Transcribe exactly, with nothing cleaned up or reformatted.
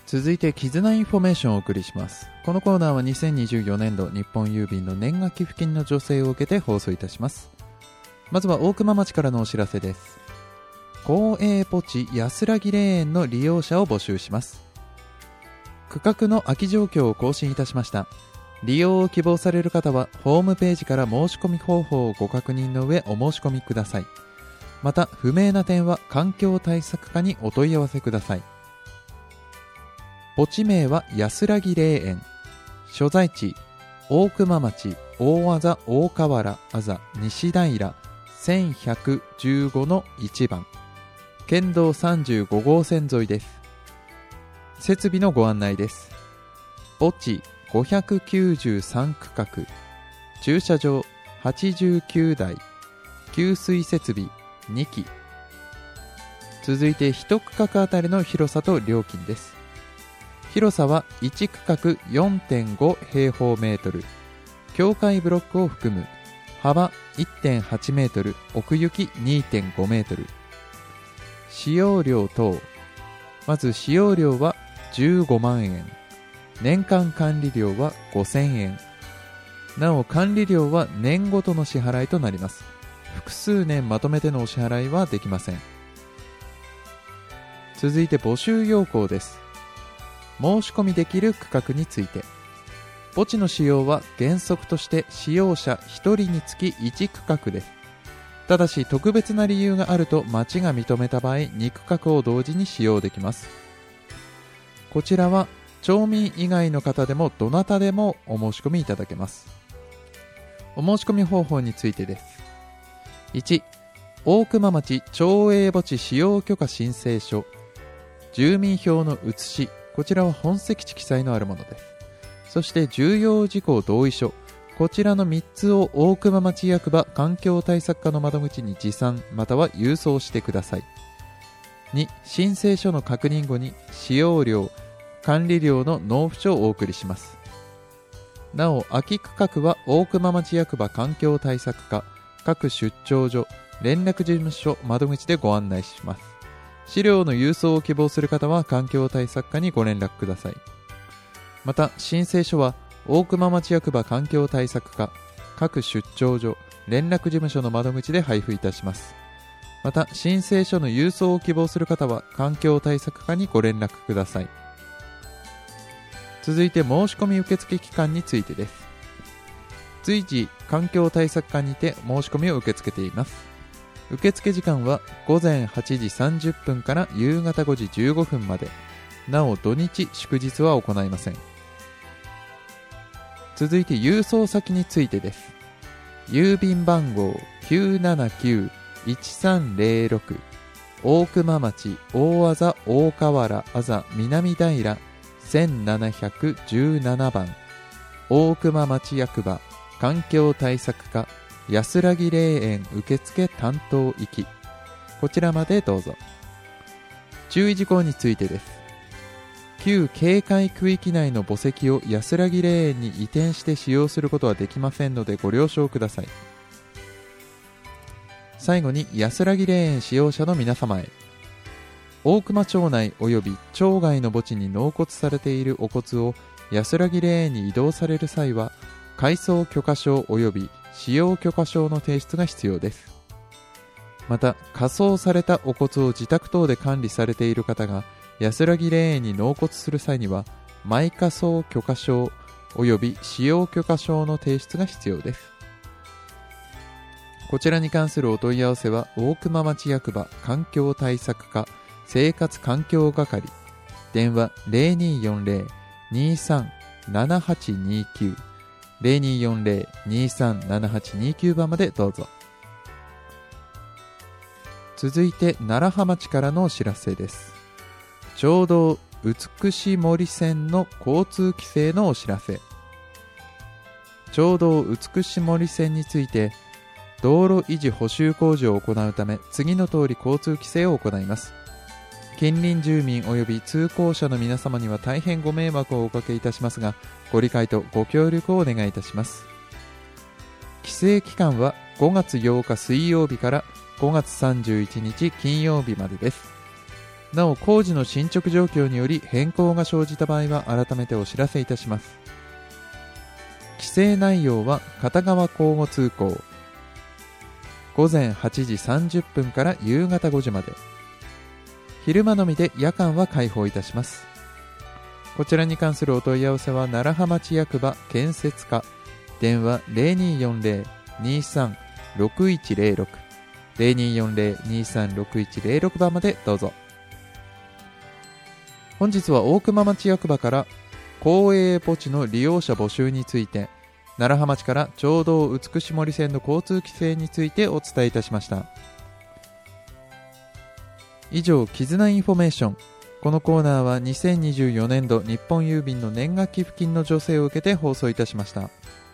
続いて絆インフォメーションをお送りします。このコーナーはにせんにじゅうよねんど日本郵便の年賀寄付金の助成を受けて放送いたします。まずは大熊町からのお知らせです。公営墓地安らぎ霊園の利用者を募集します。区画の空き状況を更新いたしました。利用を希望される方はホームページから申し込み方法をご確認の上お申し込みください。また不明な点は環境対策課にお問い合わせください。墓地名は安らぎ霊園。所在地大熊町大字大河原あざ西平せんひゃくじゅうごのいちばん、県道さんじゅうごごうせん沿いです。設備のご案内です。墓地ごひゃくきゅうじゅうさん区画、駐車場はちじゅうきゅうだい、給水設備にき。続いていち区画あたりの広さと料金です。広さはいち区画 よんてんご 平方メートル、境界ブロックを含む。幅 いってんはち メートル、奥行き にてんご メートル。使用料等。まず使用料はじゅうごまんえん。年間管理料はごせんえん。なお管理料は年ごとの支払いとなります。複数年まとめてのお支払いはできません。続いて募集要項です。申し込みできる区画について。墓地の使用は原則として使用者ひとりにつきいち区画です。ただし特別な理由があると町が認めた場合に区画を同時に使用できます。こちらは町民以外の方でもどなたでもお申し込みいただけます。お申し込み方法についてです。いち、大熊町町営墓地使用許可申請書、住民票の写し、こちらは本籍地記載のあるものです。そして重要事項同意書、こちらのみっつを大熊町役場環境対策課の窓口に持参または郵送してください。に、申請書の確認後に使用料、管理料の納付書をお送りします。なお空き区画は大熊町役場環境対策課各出張所連絡事務所窓口でご案内します。資料の郵送を希望する方は環境対策課にご連絡ください。また申請書は大熊町役場環境対策課各出張所連絡事務所の窓口で配布いたします。また申請書の郵送を希望する方は環境対策課にご連絡ください。続いて申し込み受付期間についてです。随時環境対策課にて申し込みを受け付けています。受付時間はごぜんはちじさんじゅっぷんから夕方ごじじゅうごふんまで。なお土日祝日は行いません。続いて郵送先についてです。郵便番号 きゅうななきゅういちさんぜろろく 大熊町大字大河原あざ南平せんななひゃくじゅうななばん、大熊町役場環境対策課安らぎ霊園受付担当行き、こちらまでどうぞ。注意事項についてです。旧警戒区域内の墓石を安らぎ霊園に移転して使用することはできませんのでご了承ください。最後に安らぎ霊園使用者の皆様へ。大熊町内及び町外の墓地に納骨されているお骨を安らぎ霊園に移動される際は改装許可証及び使用許可証の提出が必要です。また火葬されたお骨を自宅等で管理されている方が安らぎ霊園に納骨する際には埋火葬許可証及び使用許可証の提出が必要です。こちらに関するお問い合わせは大熊町役場環境対策課生活環境係、電話 ゼロにーよんゼロ にーさん ななはちにーきゅう ゼロにーよんゼロ にーさん ななはちにーきゅう 番までどうぞ。続いて楢葉町からのお知らせです。町道美し森線の交通規制のお知らせ。町道美し森線について道路維持補修工事を行うため次の通り交通規制を行います。近隣住民及び通行者の皆様には大変ご迷惑をおかけいたしますが、ご理解とご協力をお願いいたします。規制期間はごがつようか水曜日からごがつさんじゅういちにち金曜日までです。 なお工事の進捗状況により変更が生じた場合は改めてお知らせいたします。規制内容は片側交互通行、ごぜんはちじさんじゅっぷんから夕方ごじまで、昼間のみで夜間は開放いたします。こちらに関するお問い合わせは楢葉町役場建設課、電話 ゼロにーよんゼロ にーさん ろくいちゼロろく ゼロにーよんゼロ にーさん ろくいちゼロろく 番までどうぞ。本日は大熊町役場から公営墓地の利用者募集について、楢葉町から町道美森線の交通規制についてお伝えいたしました。以上、絆インフォメーション。このコーナーはにせんにじゅうよねんど日本郵便の年賀寄付金の助成を受けて放送いたしました。